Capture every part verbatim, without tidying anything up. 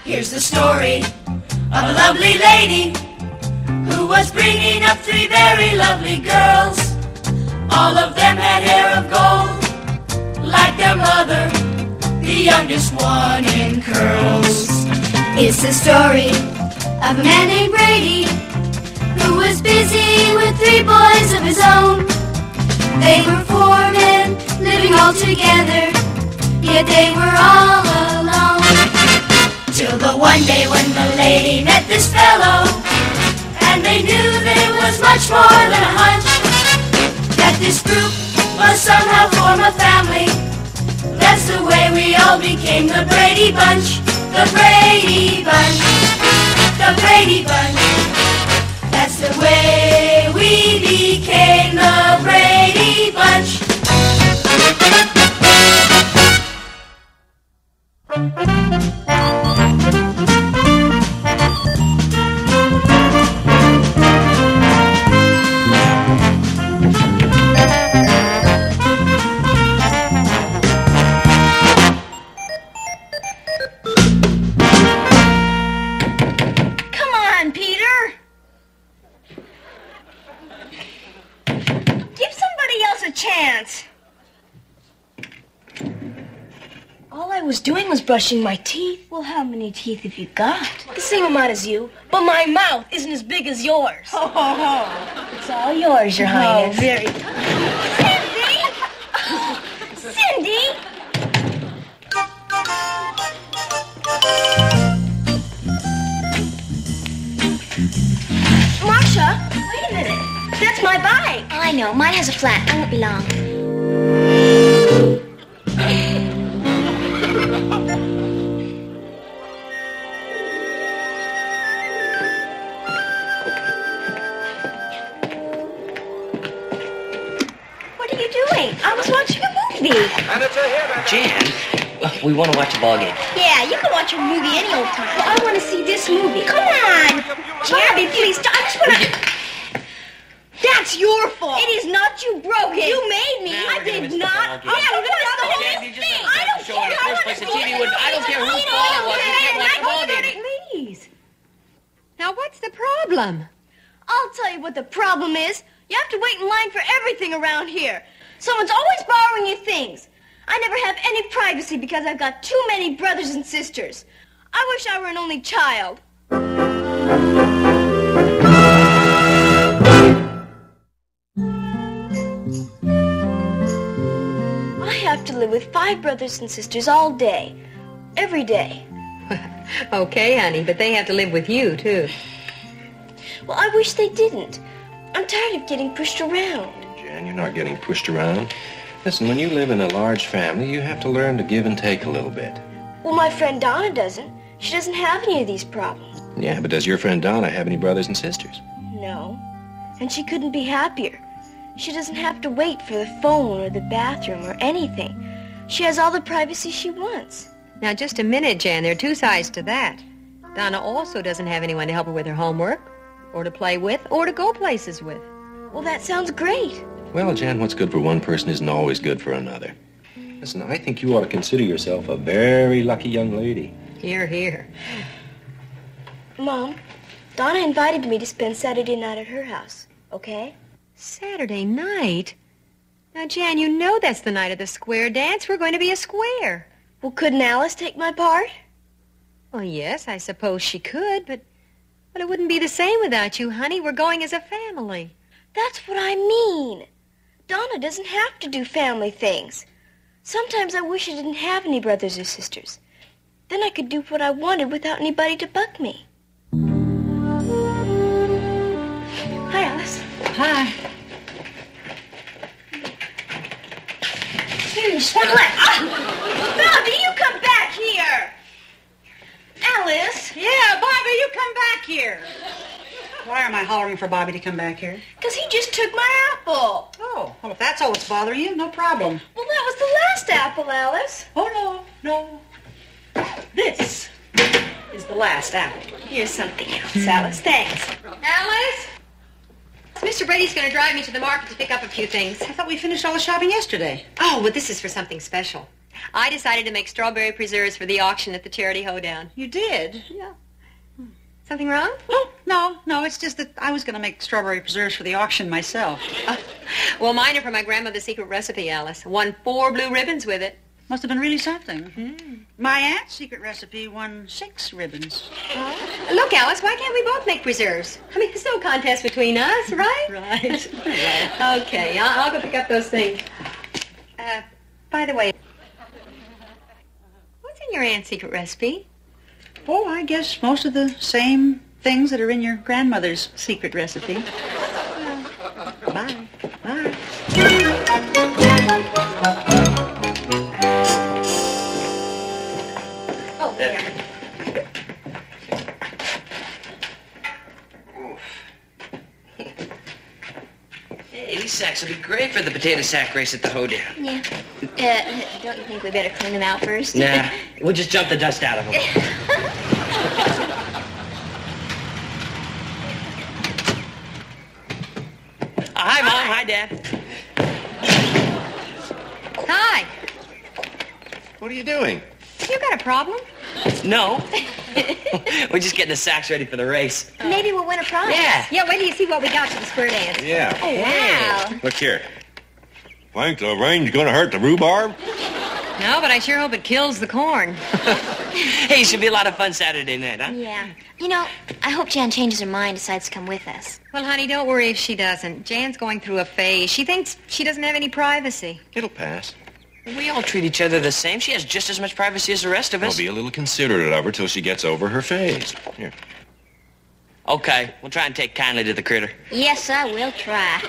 Here's the story of a lovely lady who was bringing up three very lovely girls. All of them had hair of gold, like their mother, the youngest one in curls. It's the story of a man named Brady who was busy with three boys of his own. They were four men living all together, yet they were all alone. Till the one day when the lady met this fellow, and they knew that it was much more than a hunch, that this group must somehow form a family. That's the way we all became the Brady Bunch. The Brady Bunch. The Brady Bunch. That's the way we became the Brady Bunch. Chance. All I was doing was brushing my teeth. Well, how many teeth have you got? The same amount as you, but my mouth isn't as big as yours. Ho, ho, ho. It's all yours, Your Highness. Oh, very... Cindy! Cindy! Marcia, wait a minute. That's my bike. Oh, I know. Mine has a flat. I won't be long. What are you doing? I was watching a movie. And it's a hit. Jan, we want to watch a ball game. Yeah, you can watch a movie any old time. Well, I want to see this movie. Come on. Bobby, please stop. I just want to... That's your fault. It is not. You broke it. You made me. Now I did not. Yeah, we're gonna miss the whole Jan, thing. you just I don't show in the care. first place. The T V would. I don't care whose fault it was. You can't watch the ball game. Please. Now, what's the problem? I'll tell you what the problem is. You have to wait in line for everything around here. Someone's always borrowing your things. I never have any privacy because I've got too many brothers and sisters. I wish I were an only child. I have to live with five brothers and sisters all day. Every day. Okay, honey, but they have to live with you, too. Well, I wish they didn't. I'm tired of getting pushed around. Jan, you're not getting pushed around. Listen, when you live in a large family, you have to learn to give and take a little bit. Well, my friend Donna doesn't. She doesn't have any of these problems. Yeah, but does your friend Donna have any brothers and sisters? No. And she couldn't be happier. She doesn't have to wait for the phone or the bathroom or anything. She has all the privacy she wants. Now, just a minute, Jan. There are two sides to that. Donna also doesn't have anyone to help her with her homework, or to play with, or to go places with. Well, that sounds great. Well, Jan, what's good for one person isn't always good for another. Listen, I think you ought to consider yourself a very lucky young lady. Here, here. Mom, Donna invited me to spend Saturday night at her house, okay? Saturday night? Now, Jan, you know that's the night of the square dance. We're going to be a square. Well, couldn't Alice take my part? Well, yes, I suppose she could, but, but it wouldn't be the same without you, honey. We're going as a family. That's what I mean. Donna doesn't have to do family things. Sometimes I wish I didn't have any brothers or sisters. Then I could do what I wanted without anybody to bug me. Hi, Alice. Hi. Here, you smart left. Ah! Bobby, you come back here. Alice. Yeah, Bobby, you come back here. Why am I hollering for Bobby to come back here? Because he just took my apple. Oh, well, if that's all that's bothering you, no problem. Well, that was the last apple, Alice. Oh, no, no. This is the last apple. Here's something else, Alice. Thanks. Alice? Mister Brady's going to drive me to the market to pick up a few things. I thought we finished all the shopping yesterday. Oh, but this is for something special. I decided to make strawberry preserves for the auction at the charity hoedown. You did? Yeah. Something wrong? Oh, no, no, it's just that I was going to make strawberry preserves for the auction myself. Uh, well, mine are for my grandmother's secret recipe, Alice. Won four blue ribbons with it. Must have been really something. Mm. My aunt's secret recipe won six ribbons. Oh. Look, Alice, why can't we both make preserves? I mean, there's no contest between us, right? Right. Right. Okay, I'll, I'll go pick up those things. Uh, by the way, what's in your aunt's secret recipe? Oh, I guess most of the same things that are in your grandmother's secret recipe. Well, bye. Bye. Oh, there. Hey, these sacks will be great for the potato sack race at the hoedown. Yeah. Uh, don't you think we better clean them out first? Nah, we'll just jump the dust out of them. Uh, hi, Mom. Hi, Dad. Hi. What are you doing? You got a problem? No. We're just getting the sacks ready for the race. Maybe we'll win a prize. Yeah. Yeah, wait till you see what we got for the square dance. Yeah. Oh, wow. Look here. Think the rain's gonna hurt the rhubarb? No, but I sure hope it kills the corn. Hey, it should be a lot of fun Saturday night, huh? Yeah. You know, I hope Jan changes her mind, decides to come with us. Well, honey, don't worry if she doesn't. Jan's going through a phase. She thinks she doesn't have any privacy. It'll pass. We all treat each other the same. She has just as much privacy as the rest of I'll us. be a little considerate of her till she gets over her phase. Here. Okay, we'll try and take kindly to the critter. Yes, I will try.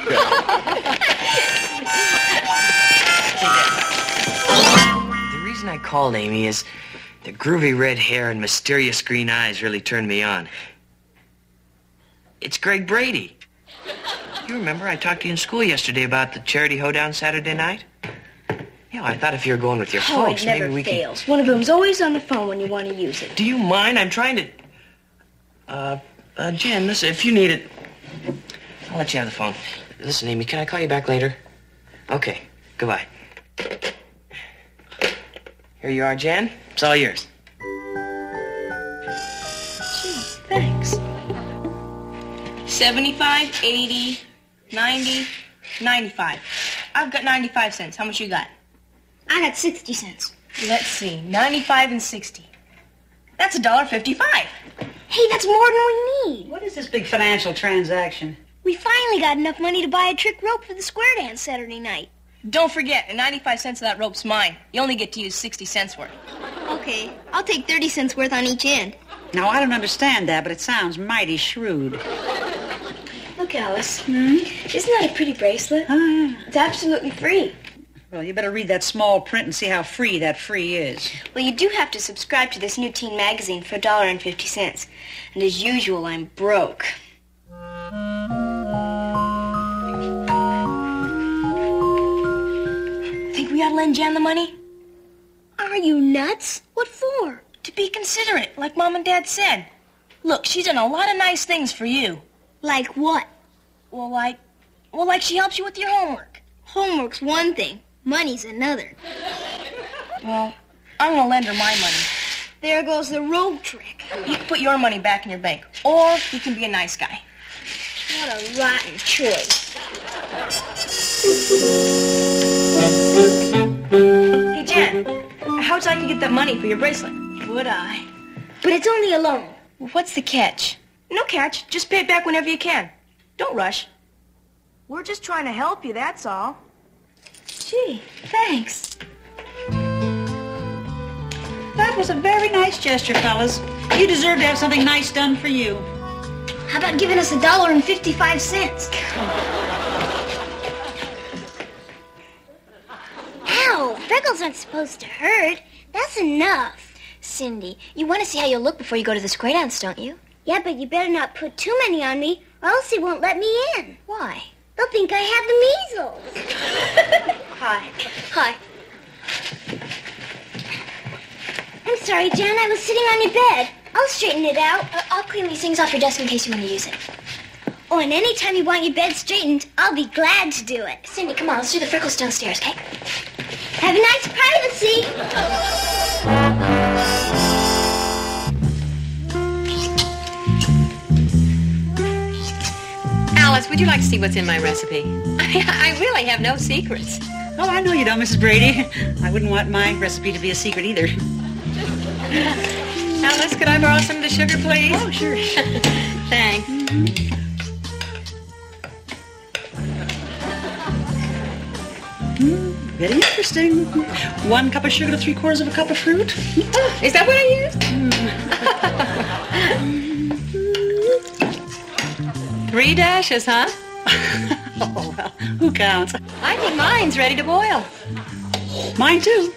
The reason I called Amy is the groovy red hair and mysterious green eyes really turned me on. It's Greg Brady. You remember I talked to you in school yesterday about the charity hoedown Saturday night? Yeah, I thought if you were going with your Oh, folks, it never maybe we fails. One of them's always on the phone when you want to use it. could... Do you mind? I'm trying to... Uh, uh, Jen, listen, if you need it, I'll let you have the phone. Listen, Amy, can I call you back later? Okay, goodbye. Here you are, Jen. It's all yours. Thanks. seventy-five, eighty, ninety, ninety-five. I've got ninety-five cents. How much you got? I got sixty cents. Let's see. ninety-five and sixty. That's a dollar fifty-five. Hey, that's more than we need. What is this big financial transaction? We finally got enough money to buy a trick rope for the square dance Saturday night. Don't forget, and ninety-five cents of that rope's mine. You only get to use sixty cents worth. Okay, I'll take thirty cents worth on each end. Now, I don't understand that, but it sounds mighty shrewd. Look, Alice. Hmm? Isn't that a pretty bracelet? Oh, yeah. It's absolutely free. Well, you better read that small print and see how free that free is. Well, you do have to subscribe to this new teen magazine for a dollar and fifty cents. And as usual, I'm broke. Think we ought to lend Jan the money? Are you nuts? What for? To be considerate, like Mom and Dad said. Look, she's done a lot of nice things for you. Like what? Well, like, well, like she helps you with your homework. Homework's one thing. Money's another. Well, I'm gonna lend her my money. There goes the rope trick. You can put your money back in your bank, or you can be a nice guy. What a rotten choice. Hey, Jan, how'd I get that money for your bracelet? Would I? But it's only a loan. Well, what's the catch? No catch. Just pay it back whenever you can. Don't rush. We're just trying to help you, that's all. Gee, thanks. That was a very nice gesture, fellas. You deserve to have something nice done for you. How about giving us a dollar and fifty-five cents? Ow, freckles aren't supposed to hurt. That's enough. Cindy, you want to see how you'll look before you go to the square dance, don't you? Yeah, but you better not put too many on me, or else they won't let me in. Why? They'll think I have the measles. Hi. Hi. I'm sorry, Jan. I was sitting on your bed. I'll straighten it out. Uh, I'll clean these things off your desk in case you want to use it. Oh, and any time you want your bed straightened, I'll be glad to do it. Cindy, come on. Let's do the freckles downstairs, okay? Have a nice privacy. Alice, would you like to see what's in my recipe? I, I really have no secrets. Oh, I know you don't, Missus Brady. I wouldn't want my recipe to be a secret either. Alice, could I borrow some of the sugar, please? Oh, sure. Thanks. Mm, very interesting. One cup of sugar to three quarters of a cup of fruit. Is that what I used? Three dashes, huh? Oh, well, who counts? I think mine's ready to boil. Mine, too.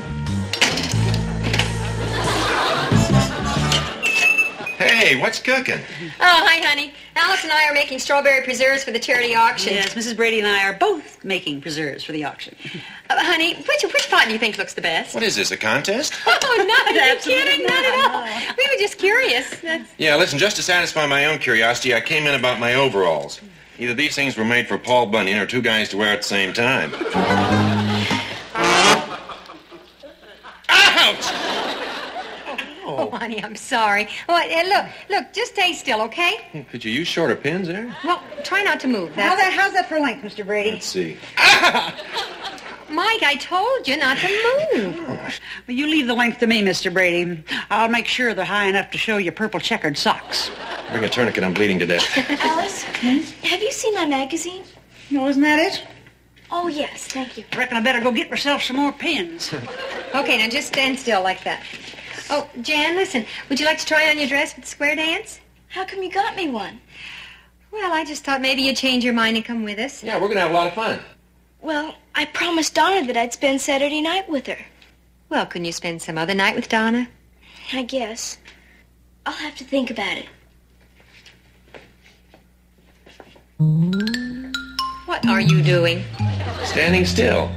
Hey, what's cooking? Oh, hi, honey. Alice and I are making strawberry preserves for the charity auction. Yes, Missus Brady and I are both making preserves for the auction. Uh, honey, which, which pot do you think looks the best? What is this, a contest? Oh, not are you Absolutely kidding? Not at all. not. We were just curious. That's... Yeah, listen, just to satisfy my own curiosity, I came in about my overalls. Either these things were made for Paul Bunyan or two guys to wear at the same time. Ouch! Oh, honey, I'm sorry. Oh, uh, look, look, just stay still, okay? Could you use shorter pins there? Well, try not to move. How's That's... that, how's that for length, Mister Brady? Let's see. Mike, I told you not to move. Well, you leave the length to me, Mister Brady. I'll make sure they're high enough to show your purple checkered socks. Bring a tourniquet, I'm bleeding to death. Alice, have you seen my magazine? No, isn't that it? Oh, yes, thank you. Reckon I better go get myself some more pins. Okay, now just stand still like that. Oh, Jan, listen, would you like to try on your dress for the square dance? How come you got me one? Well, I just thought maybe you'd change your mind and come with us. Yeah, we're going to have a lot of fun. Well, I promised Donna that I'd spend Saturday night with her. Well, couldn't you spend some other night with Donna? I guess. I'll have to think about it. What are you doing? Standing still.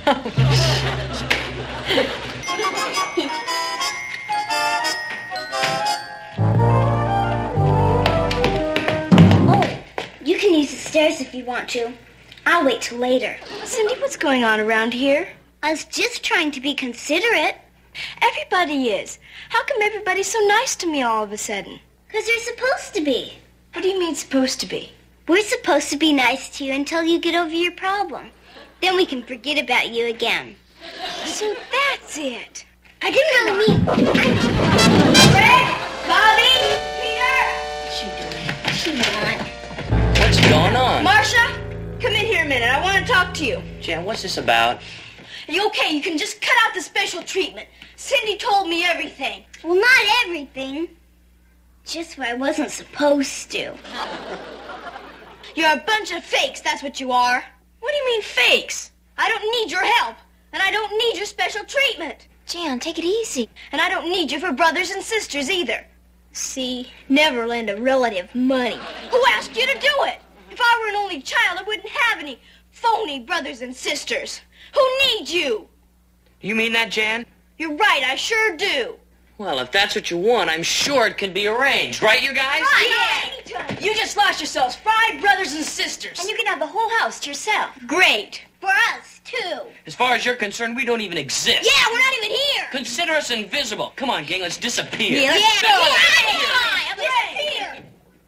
You can use the stairs if you want to. I'll wait till later. Cindy, what's going on around here? I was just trying to be considerate. Everybody is. How come everybody's so nice to me all of a sudden? Because you're supposed to be. What do you mean supposed to be? We're supposed to be nice to you until you get over your problem. Then we can forget about you again. So that's it. I didn't really mean... Fred, Bobby, Peter. She doing? She not. What's going on? Marcia, come in here a minute. I want to talk to you. Jan, what's this about? Are you okay? You can just cut out the special treatment. Cindy told me everything. Well, not everything. Just what I wasn't supposed to. You're a bunch of fakes, that's what you are. What do you mean fakes? I don't need your help, and I don't need your special treatment. Jan, take it easy. And I don't need you for brothers and sisters either. See, never lend a relative money. Who asked you to do it? If I were an only child, I wouldn't have any phony brothers and sisters. Who needs you? You mean that, Jan? You're right, I sure do. Well, if that's what you want, I'm sure it can be arranged. Right, you guys? Yeah, anytime. You just lost yourselves five brothers and sisters. And you can have the whole house to yourself. Great. For us, too. As far as you're concerned, we don't even exist. Yeah, we're not even here. Consider us invisible. Come on, gang, let's disappear. Yeah, let's Yeah, go. yeah, Yeah, yeah.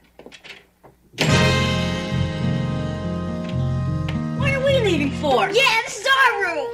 disappear. What are we leaving for? Yeah, this is our room.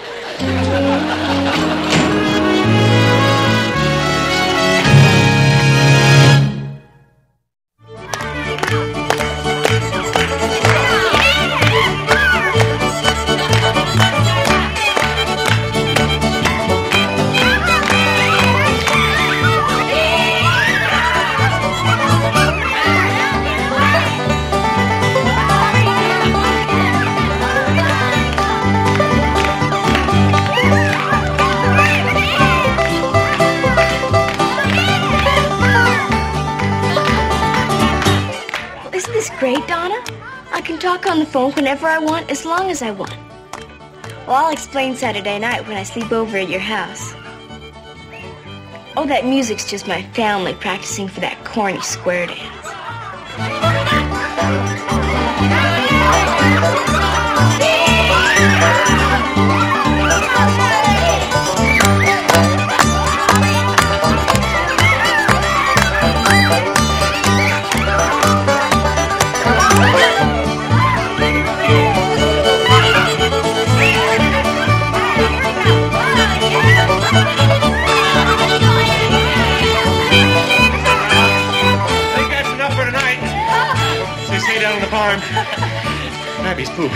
Great, Donna. I can talk on the phone whenever I want, as long as I want. Well, I'll explain Saturday night when I sleep over at your house. Oh, that music's just my family practicing for that corny square dance. He's pooped.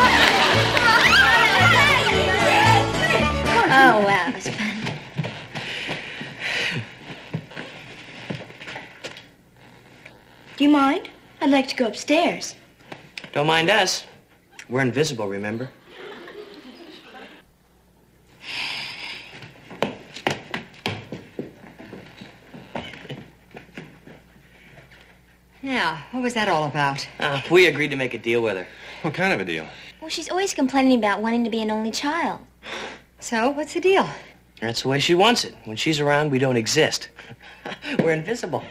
Oh, wow, that's fun. Do you mind? I'd like to go upstairs. Don't mind us. We're invisible, remember? Now, what was that all about? Uh, we agreed to make a deal with her. What kind of a deal? Well, she's always complaining about wanting to be an only child. So, what's the deal? That's the way she wants it. When she's around, we don't exist. We're invisible.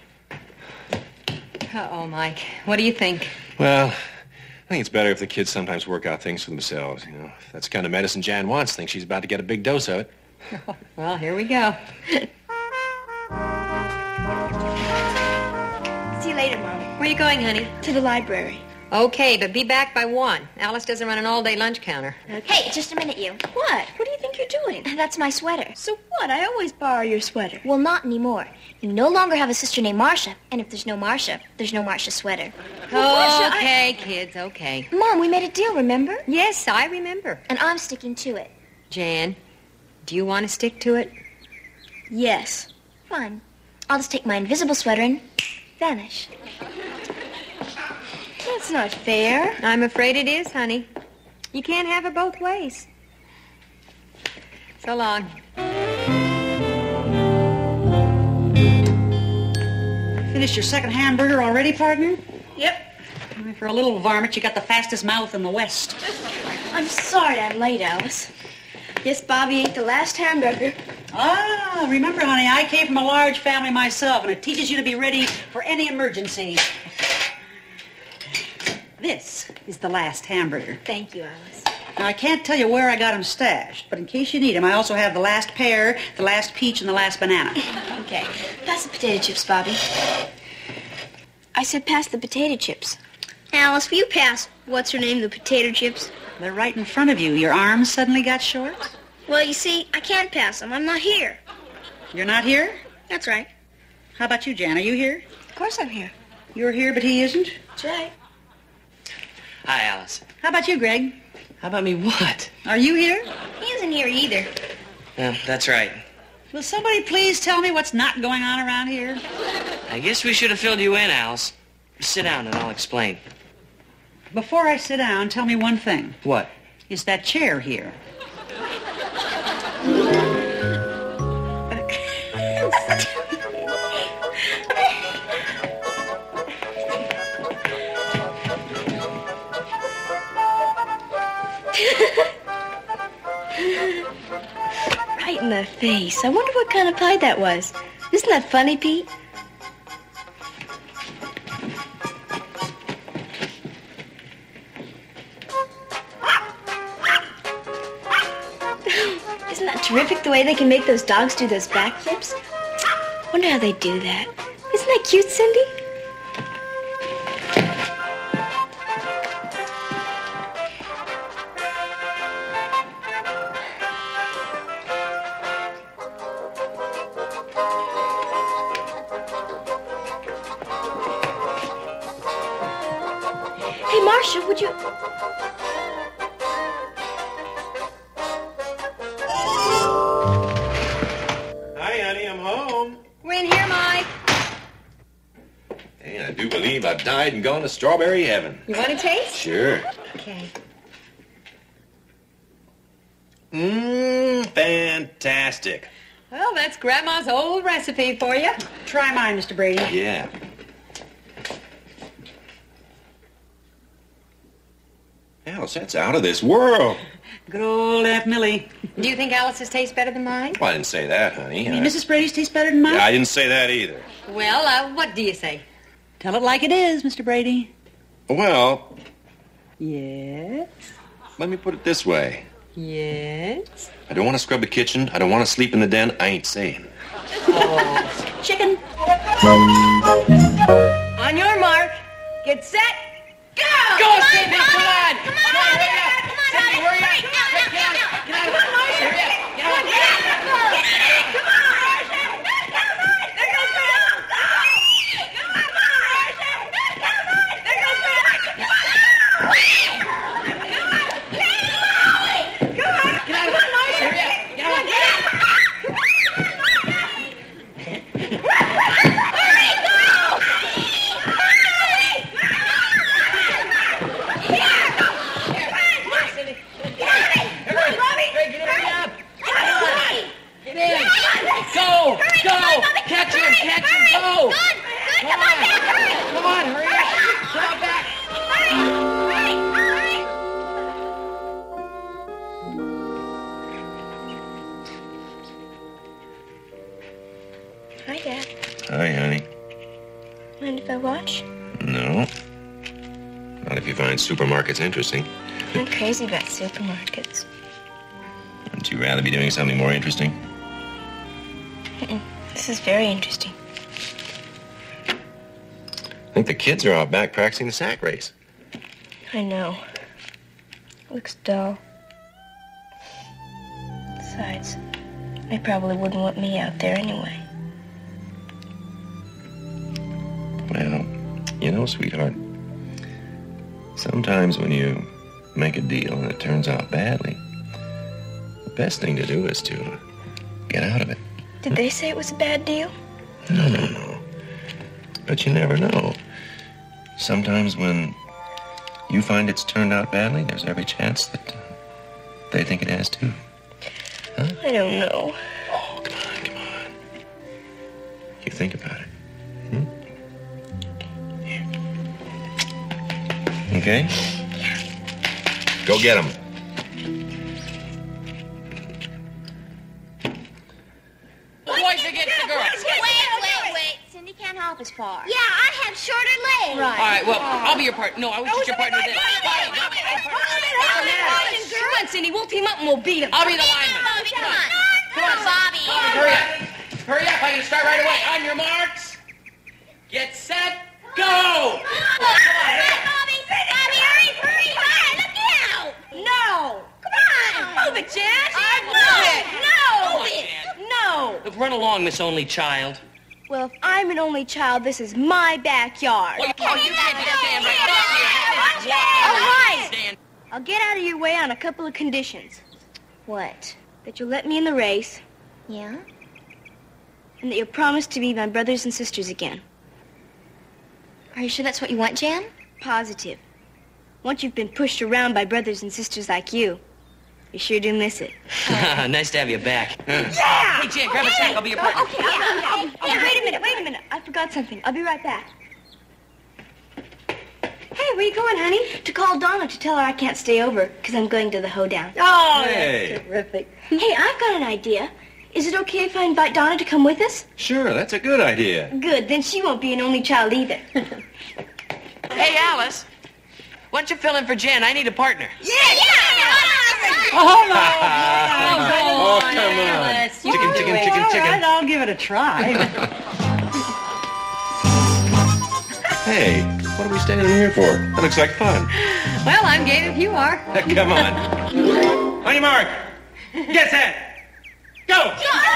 Uh-oh, Mike. What do you think? Well, I think it's better if the kids sometimes work out things for themselves, you know. That's the kind of medicine Jan wants. Thinks she's about to get a big dose of it. Well, here we go. See you later, Mom. Where are you going, honey? To the library. Okay, but be back by one. Alice doesn't run an all-day lunch counter. Hey, just a minute, you. What? What do you think you're doing? That's my sweater. So what? I always borrow your sweater. Well, not anymore. You no longer have a sister named Marcia, and if there's no Marcia, there's no Marcia sweater. Well, Marcia, Okay, kids, okay. Mom, we made a deal, remember? Yes, I remember. And I'm sticking to it. Jan, do you want to stick to it? Yes. Fine. I'll just take my invisible sweater and vanish. That's not fair. I'm afraid it is, honey. You can't have it both ways. So long. Finished your second hamburger already, partner? Yep. For a little varmint, you got the fastest mouth in the West. I'm sorry I'm late, Alice. Yes, Bobby ate the last hamburger. Ah, remember, honey, I came from a large family myself, and it teaches you to be ready for any emergency. This is the last hamburger. Thank you, Alice. Now, I can't tell you where I got them stashed, but in case you need them, I also have the last pear, the last peach, and the last banana. Okay. Pass the potato chips, Bobby. I said pass the potato chips. Alice, will you pass what's her name, the potato chips? They're right in front of you. Your arms suddenly got short? Well, you see, I can't pass them. I'm not here. You're not here? That's right. How about you, Jan? Are you here? Of course I'm here. You're here, but he isn't? That's right. Hi, Alice. How about you, Greg? How about me what? Are you here? He isn't here either. Yeah, that's right. Will somebody please tell me what's not going on around here? I guess we should have filled you in, Alice. Sit down and I'll explain. Before I sit down, tell me one thing. What? Is that chair here? Right in the face. I wonder what kind of pie that was. Isn't that funny, Pete? Isn't that terrific, the way they can make those dogs do those backflips? Wonder how they do that. Isn't that cute, Cindy? Hey, Marcia, would you... Hi, honey, I'm home. We're in here, Mike. Hey, I do believe I've died and gone to strawberry heaven. You want to taste? Sure. Okay. Mmm, fantastic. Well, that's Grandma's old recipe for you. Try mine, Mister Brady. Yeah. Alice, that's out of this world. Good old Aunt Millie. Do you think Alice's tastes better than mine? Well, I didn't say that, honey. You mean I- Missus Brady's tastes better than mine? I didn't say that either. Well, uh, what do you say? Tell it like it is, Mister Brady. Well, Yes. let me put it this way. Yes. I don't want to scrub the kitchen. I don't want to sleep in the den. I ain't saying. Chicken. On your mark, get set, go! Go, Cindy, come on! Come on, hurry up! Cindy, hurry up! Quick, get out! Get out of the house! Hurry up! Get out! Get out! Come on! There goes Grandma! Come on, Marcia! There goes Grandma! handsome, go! Good, good, come on, Dad, hurry! Come on, hurry up! Come on back! Hurry, hurry, hurry! Hi, Dad. Hi, honey. Mind if I watch? No. Not if you find supermarkets interesting. I'm crazy about supermarkets. Wouldn't you rather be doing something more interesting? Mm-mm. This is very interesting. I think the kids are out back practicing the sack race. I know. Looks dull. Besides, they probably wouldn't want me out there anyway. Well, you know, sweetheart, sometimes when you make a deal and it turns out badly, the best thing to do is to get out of it. Did they say it was a bad deal? No, no, no. But you never know. Sometimes when you find it's turned out badly, there's every chance that uh, they think it has too. Huh? I don't know. Oh, come on, come on. You think about it. Hmm? Here. Okay? Go get them. Boys against the girls. Wait, wait, wait. Cindy can't help us far. Yeah, I have shorter legs. All right, well, I'll be your partner. No, I was just your partner then. Come on, Cindy, we'll team up and we'll beat them. I'll be the lineman. Bobby, come on. Come on, Bobby. Hurry up. Hurry up. I'm going to start right away. On your marks. Get set. Go. Bobby, Bobby, hurry, hurry, hurry. Look out. No! Come on! Move it, Jan! I Move it! No! Come on, Jan. No! Look, run along, Miss Only Child. Well, if I'm an only child, this is my backyard. Oh, you can't stand right there. All right! Stand. I'll get out of your way on a couple of conditions. What? That you'll let me in the race, Yeah? and that you'll promise to be my brothers and sisters again. Are you sure that's what you want, Jan? Positive. Once you've been pushed around by brothers and sisters like you, you sure do miss it. Nice to have you back. Yeah! Hey, Jan, grab a sack. I'll be your partner. Okay, I'll, I'll, I'll, I'll, wait a minute, wait a minute. I forgot something. I'll be right back. Hey, where you going, honey? To call Donna to tell her I can't stay over because I'm going to the hoedown. Oh, Hey. that's terrific. Hey, I've got an idea. Is it okay if I invite Donna to come with us? Sure, that's a good idea. Good, then she won't be an only child either. Hey, Alice. Why don't you fill in for Jan? I need a partner. Yeah, yeah. Oh, no. Oh, come on. Chicken, chicken, chicken, All chicken. right, I'll give it a try. Hey, what are we standing here for? That looks like fun. Well, I'm game if you are. Come on. On your mark. Get set. Go.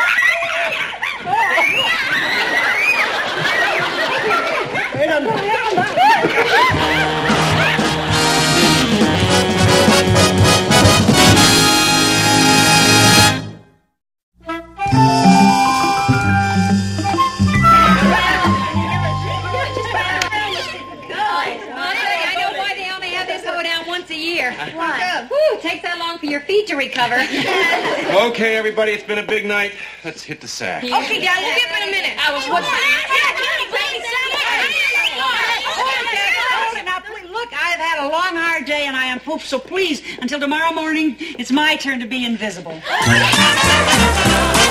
I know why they only have this hoedown once a year. Why? Whew, takes that long for your feet to recover. Okay, everybody, it's been a big night. Let's hit the sack. Okay, Dad, we'll be up in a minute. Alice, what's Now, please, look, I've had a long, hard day, and I am pooped, so please, until tomorrow morning, it's my turn to be invisible.